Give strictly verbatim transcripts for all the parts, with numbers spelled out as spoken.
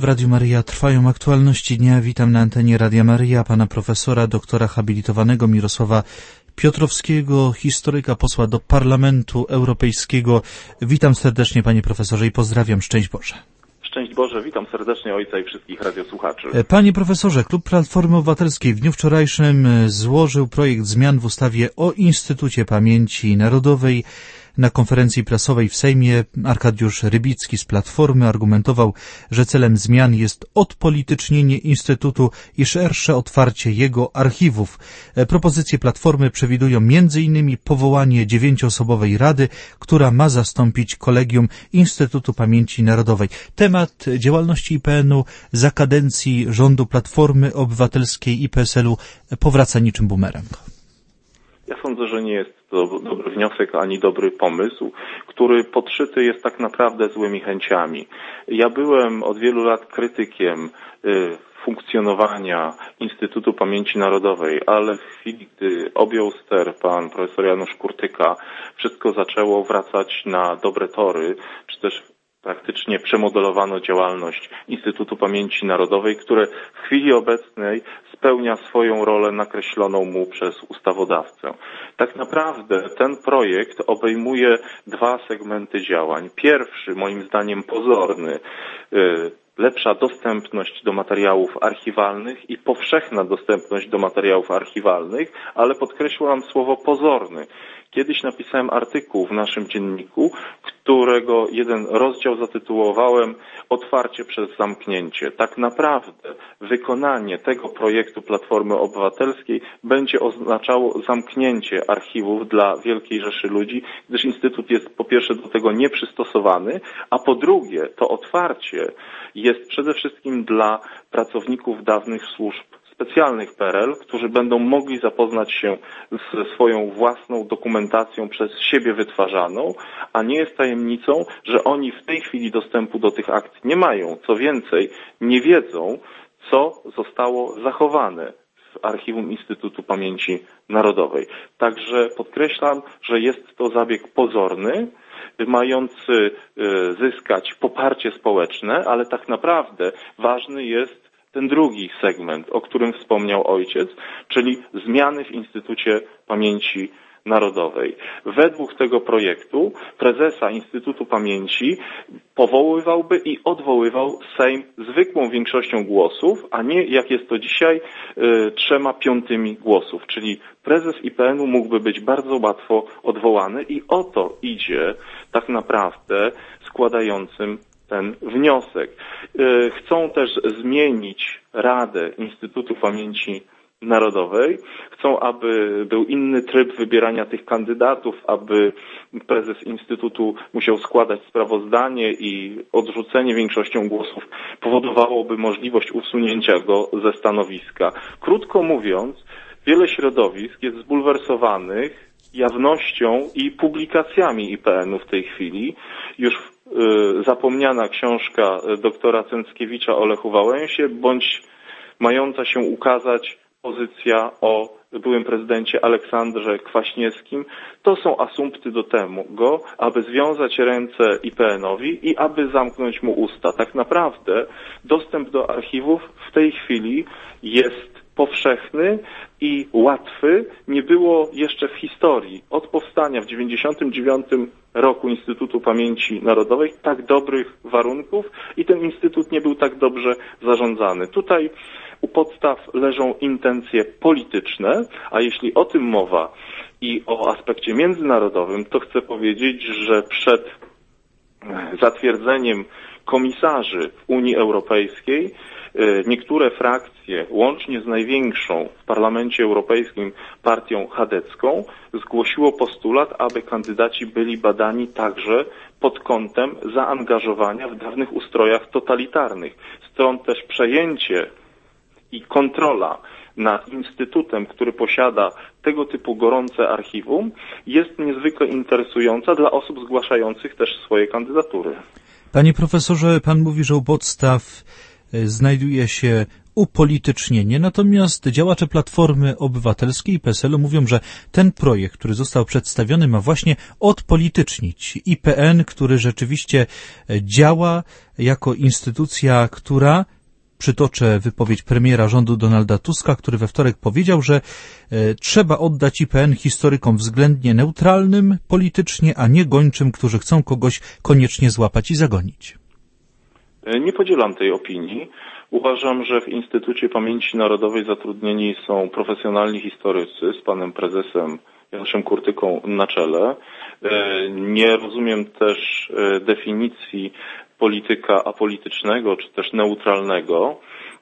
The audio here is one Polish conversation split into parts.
W Radiu Maryja trwają aktualności dnia. Witam na antenie Radia Maryja pana profesora, doktora habilitowanego Mirosława Piotrowskiego, historyka, posła do Parlamentu Europejskiego. Witam serdecznie, panie profesorze, i pozdrawiam. Szczęść Boże. Szczęść Boże, witam serdecznie ojca i wszystkich radiosłuchaczy. Panie profesorze, Klub Platformy Obywatelskiej w dniu wczorajszym złożył projekt zmian w ustawie o Instytucie Pamięci Narodowej. Na konferencji prasowej w Sejmie Arkadiusz Rybicki z Platformy argumentował, że celem zmian jest odpolitycznienie Instytutu i szersze otwarcie jego archiwów. Propozycje Platformy przewidują między innymi powołanie dziewięcioosobowej rady, która ma zastąpić Kolegium Instytutu Pamięci Narodowej. Temat działalności I P N u za kadencji rządu Platformy Obywatelskiej i P S L u powraca niczym bumerang. Ja sądzę, że nie jest to dobry wniosek ani dobry pomysł, który podszyty jest tak naprawdę złymi chęciami. Ja byłem od wielu lat krytykiem y, funkcjonowania Instytutu Pamięci Narodowej, ale w chwili, gdy objął ster pan profesor Janusz Kurtyka, wszystko zaczęło wracać na dobre tory, czy też praktycznie przemodelowano działalność Instytutu Pamięci Narodowej, które w chwili obecnej spełnia swoją rolę nakreśloną mu przez ustawodawcę. Tak naprawdę ten projekt obejmuje dwa segmenty działań. Pierwszy, moim zdaniem pozorny, lepsza dostępność do materiałów archiwalnych i powszechna dostępność do materiałów archiwalnych, ale podkreślam słowo pozorny. Kiedyś napisałem artykuł w naszym dzienniku, którego jeden rozdział zatytułowałem Otwarcie przez zamknięcie. Tak naprawdę wykonanie tego projektu Platformy Obywatelskiej będzie oznaczało zamknięcie archiwów dla wielkiej rzeszy ludzi, gdyż Instytut jest po pierwsze do tego nieprzystosowany, a po drugie to otwarcie jest przede wszystkim dla pracowników dawnych służb specjalnych P R L, którzy będą mogli zapoznać się ze swoją własną dokumentacją przez siebie wytwarzaną, a nie jest tajemnicą, że oni w tej chwili dostępu do tych akt nie mają. Co więcej, nie wiedzą, co zostało zachowane w archiwum Instytutu Pamięci Narodowej. Także podkreślam, że jest to zabieg pozorny, mający zyskać poparcie społeczne, ale tak naprawdę ważny jest ten drugi segment, o którym wspomniał ojciec, czyli zmiany w Instytucie Pamięci Narodowej. Według tego projektu prezesa Instytutu Pamięci powoływałby i odwoływał Sejm zwykłą większością głosów, a nie jak jest to dzisiaj y, trzema piątymi głosów, czyli prezes I P N u mógłby być bardzo łatwo odwołany i o to idzie tak naprawdę składającym ten wniosek. Chcą też zmienić Radę Instytutu Pamięci Narodowej. Chcą, aby był inny tryb wybierania tych kandydatów, aby prezes Instytutu musiał składać sprawozdanie i odrzucenie większością głosów powodowałoby możliwość usunięcia go ze stanowiska. Krótko mówiąc, wiele środowisk jest zbulwersowanych jawnością i publikacjami I P N u w tej chwili. Już zapomniana książka doktora Cęckiewicza o Lechu Wałęsie, bądź mająca się ukazać pozycja o byłym prezydencie Aleksandrze Kwaśniewskim, to są asumpty do tego, aby związać ręce I P N owi i aby zamknąć mu usta. Tak naprawdę dostęp do archiwów w tej chwili jest powszechny i łatwy. Nie było jeszcze w historii od powstania w dziewięćdziesiątym dziewiątym roku Instytutu Pamięci Narodowej tak dobrych warunków i ten instytut nie był tak dobrze zarządzany. Tutaj u podstaw leżą intencje polityczne, a jeśli o tym mowa i o aspekcie międzynarodowym, to chcę powiedzieć, że przed zatwierdzeniem komisarzy w Unii Europejskiej niektóre frakcje, łącznie z największą w Parlamencie Europejskim partią chadecką, zgłosiło postulat, aby kandydaci byli badani także pod kątem zaangażowania w dawnych ustrojach totalitarnych. Stąd też przejęcie i kontrola nad instytutem, który posiada tego typu gorące archiwum, jest niezwykle interesująca dla osób zgłaszających też swoje kandydatury. Panie profesorze, pan mówi, że u podstaw znajduje się upolitycznienie. Natomiast działacze Platformy Obywatelskiej i P S L u mówią, że ten projekt, który został przedstawiony, ma właśnie odpolitycznić I P N, który rzeczywiście działa jako instytucja, która, przytoczę wypowiedź premiera rządu Donalda Tuska, który we wtorek powiedział, że e, trzeba oddać I P N historykom względnie neutralnym politycznie, a nie gończym, którzy chcą kogoś koniecznie złapać i zagonić. Nie podzielam tej opinii. Uważam, że w Instytucie Pamięci Narodowej zatrudnieni są profesjonalni historycy z panem prezesem Januszem Kurtyką na czele. Nie rozumiem też definicji polityka apolitycznego czy też neutralnego.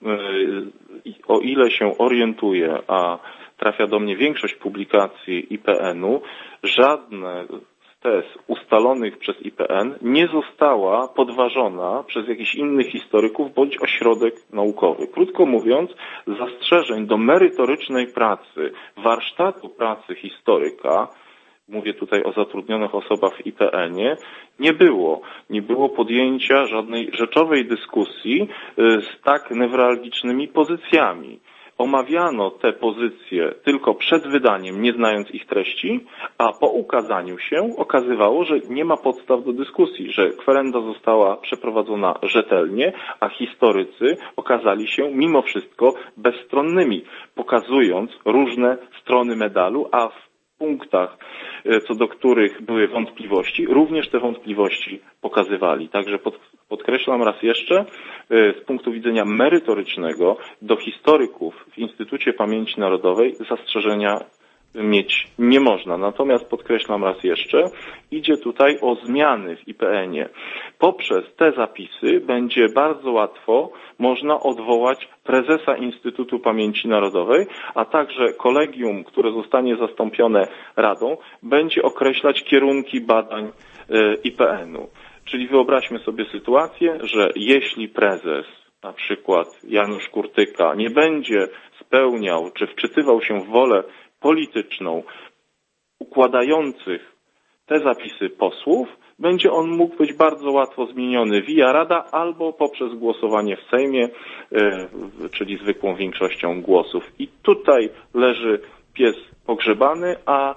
O ile się orientuję, a trafia do mnie większość publikacji I P N u, żadne z tez ustalonych przez I P N nie została podważona przez jakichś innych historyków bądź ośrodek naukowy. Krótko mówiąc, zastrzeżeń do merytorycznej pracy, warsztatu pracy historyka, mówię tutaj o zatrudnionych osobach w I P N ie, nie było. Nie było podjęcia żadnej rzeczowej dyskusji z tak newralgicznymi pozycjami. Omawiano te pozycje tylko przed wydaniem, nie znając ich treści, a po ukazaniu się okazywało, że nie ma podstaw do dyskusji, że kwerenda została przeprowadzona rzetelnie, a historycy okazali się mimo wszystko bezstronnymi, pokazując różne strony medalu, a w punktach, co do których były wątpliwości, również te wątpliwości pokazywali. Także pod, podkreślam raz jeszcze, z punktu widzenia merytorycznego do historyków w Instytucie Pamięci Narodowej zastrzeżenia mieć nie można. Natomiast podkreślam raz jeszcze, idzie tutaj o zmiany w I P N ie. Poprzez te zapisy będzie bardzo łatwo można odwołać prezesa Instytutu Pamięci Narodowej, a także kolegium, które zostanie zastąpione Radą, będzie określać kierunki badań I P N u. Czyli wyobraźmy sobie sytuację, że jeśli prezes, na przykład Janusz Kurtyka, nie będzie spełniał czy wczytywał się w wolę polityczną układających te zapisy posłów, będzie on mógł być bardzo łatwo zmieniony via Rada albo poprzez głosowanie w Sejmie, czyli zwykłą większością głosów. I tutaj leży pies pogrzebany, a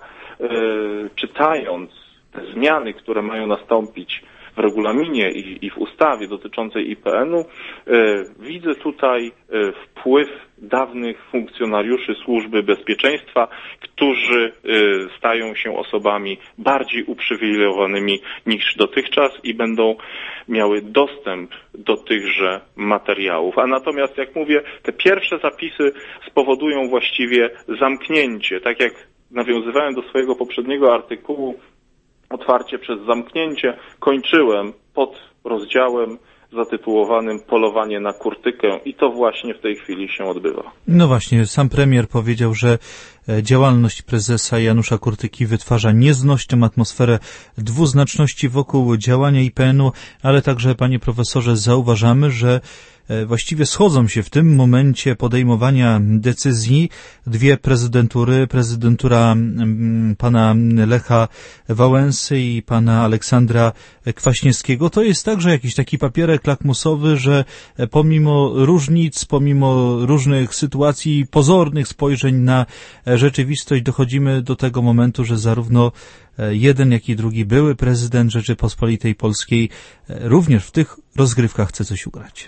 czytając te zmiany, które mają nastąpić w regulaminie i, i w ustawie dotyczącej I P N u, widzę tutaj wpływ dawnych funkcjonariuszy Służby Bezpieczeństwa, którzy stają się osobami bardziej uprzywilejowanymi niż dotychczas i będą miały dostęp do tychże materiałów. A natomiast, jak mówię, te pierwsze zapisy spowodują właściwie zamknięcie. Tak jak nawiązywałem do swojego poprzedniego artykułu, otwarcie przez zamknięcie, kończyłem pod rozdziałem zatytułowanym Polowanie na Kurtykę i to właśnie w tej chwili się odbywa. No właśnie, sam premier powiedział, że działalność prezesa Janusza Kurtyki wytwarza nieznośną atmosferę dwuznaczności wokół działania I P N u, ale także, panie profesorze, zauważamy, że właściwie schodzą się w tym momencie podejmowania decyzji dwie prezydentury, prezydentura pana Lecha Wałęsy i pana Aleksandra Kwaśniewskiego. To jest także jakiś taki papierek lakmusowy, że pomimo różnic, pomimo różnych sytuacji, pozornych spojrzeń na rzeczywistość, dochodzimy do tego momentu, że zarówno jeden, jak i drugi były prezydent Rzeczypospolitej Polskiej również w tych rozgrywkach chce coś ugrać.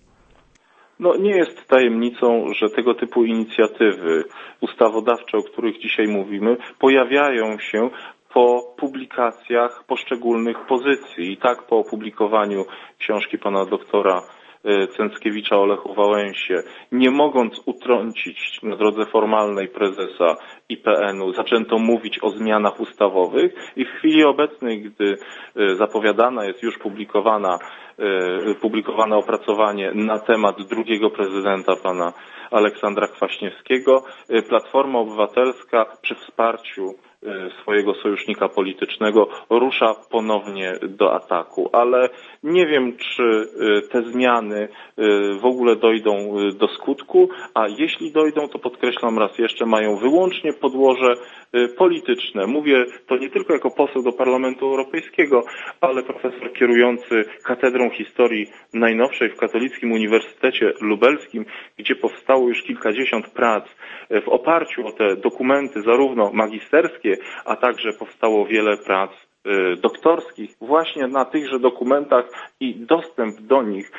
No, nie jest tajemnicą, że tego typu inicjatywy ustawodawcze, o których dzisiaj mówimy, pojawiają się po publikacjach poszczególnych pozycji. I tak po opublikowaniu książki pana doktora Cęckiewicza o Lechu Wałęsie, nie mogąc utrącić na drodze formalnej prezesa I P N u, zaczęto mówić o zmianach ustawowych i w chwili obecnej, gdy zapowiadana jest już publikowana, publikowane opracowanie na temat drugiego prezydenta, pana Aleksandra Kwaśniewskiego, Platforma Obywatelska przy wsparciu swojego sojusznika politycznego, rusza ponownie do ataku. Ale nie wiem, czy te zmiany w ogóle dojdą do skutku, a jeśli dojdą, to podkreślam raz jeszcze, mają wyłącznie podłoże polityczne. Mówię to nie tylko jako poseł do Parlamentu Europejskiego, ale profesor kierujący Katedrą Historii Najnowszej w Katolickim Uniwersytecie Lubelskim, gdzie powstało już kilkadziesiąt prac w oparciu o te dokumenty, zarówno magisterskie, a także powstało wiele prac doktorskich właśnie na tychże dokumentach i dostęp do nich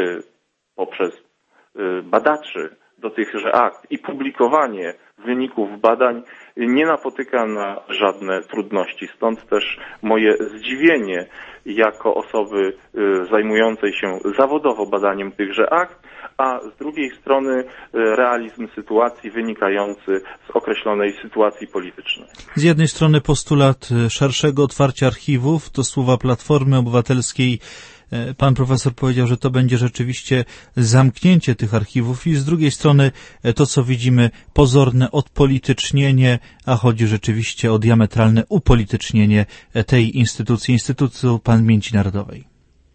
poprzez badaczy do tychże akt i publikowanie wyników badań nie napotyka na żadne trudności. Stąd też moje zdziwienie jako osoby zajmującej się zawodowo badaniem tychże akt, a z drugiej strony realizm sytuacji wynikający z określonej sytuacji politycznej. Z jednej strony postulat szerszego otwarcia archiwów, to słowa Platformy Obywatelskiej. Pan profesor powiedział, że to będzie rzeczywiście zamknięcie tych archiwów i z drugiej strony to, co widzimy, pozorne odpolitycznienie, a chodzi rzeczywiście o diametralne upolitycznienie tej instytucji, Instytutu Pamięci Narodowej.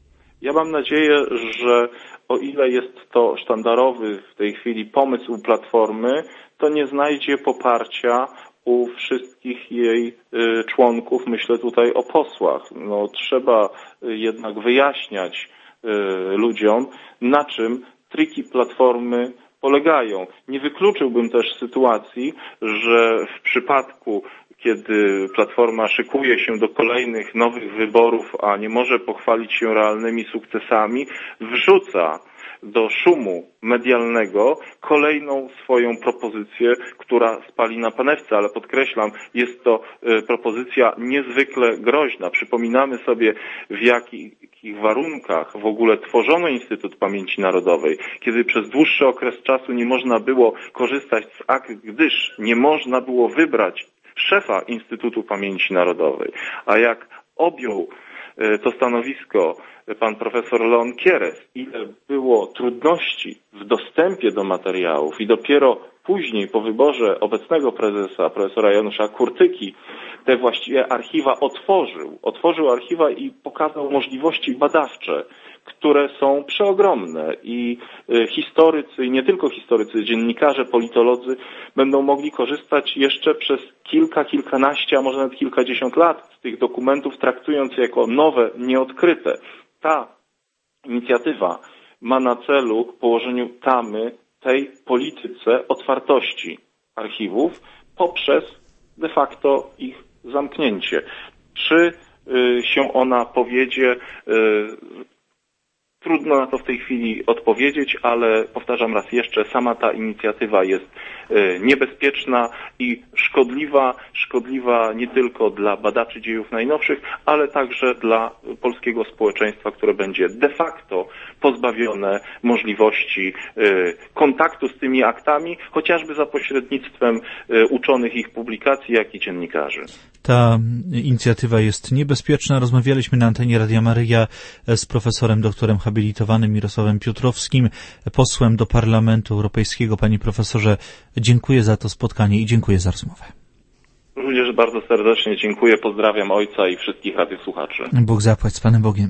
Ja mam nadzieję, że o ile jest to sztandarowy w tej chwili pomysł Platformy, to nie znajdzie poparcia u wszystkich jej członków, myślę tutaj o posłach. No, trzeba jednak wyjaśniać ludziom, na czym triki Platformy polegają. Nie wykluczyłbym też sytuacji, że w przypadku, kiedy Platforma szykuje się do kolejnych nowych wyborów, a nie może pochwalić się realnymi sukcesami, wrzuca do szumu medialnego kolejną swoją propozycję, która spali na panewce, ale podkreślam, jest to propozycja niezwykle groźna. Przypominamy sobie, w jakich warunkach w ogóle tworzono Instytut Pamięci Narodowej, kiedy przez dłuższy okres czasu nie można było korzystać z akt, gdyż nie można było wybrać szefa Instytutu Pamięci Narodowej. A jak objął to stanowisko pan profesor Leon Kieres, ile było trudności w dostępie do materiałów i dopiero później po wyborze obecnego prezesa, profesora Janusza Kurtyki, te właściwie archiwa otworzył. Otworzył archiwa i pokazał możliwości badawcze, które są przeogromne i historycy, i nie tylko historycy, dziennikarze, politolodzy będą mogli korzystać jeszcze przez kilka, kilkanaście, a może nawet kilkadziesiąt lat z tych dokumentów, traktując je jako nowe, nieodkryte. Ta inicjatywa ma na celu położeniu tamy tej polityce otwartości archiwów poprzez de facto ich zamknięcie. Czy y, się ona powiedzie? Y, Trudno na to w tej chwili odpowiedzieć, ale powtarzam raz jeszcze, sama ta inicjatywa jest niebezpieczna i szkodliwa, szkodliwa nie tylko dla badaczy dziejów najnowszych, ale także dla polskiego społeczeństwa, które będzie de facto pozbawione możliwości kontaktu z tymi aktami, chociażby za pośrednictwem uczonych ich publikacji, jak i dziennikarzy. Ta inicjatywa jest niebezpieczna. Rozmawialiśmy na antenie Radia Maryja z profesorem doktorem habilitowanym Mirosławem Piotrowskim, posłem do Parlamentu Europejskiego. Panie profesorze, dziękuję za to spotkanie i dziękuję za rozmowę. Również bardzo serdecznie dziękuję, pozdrawiam ojca i wszystkich radiosłuchaczy. Bóg zapłać, z Panem Bogiem.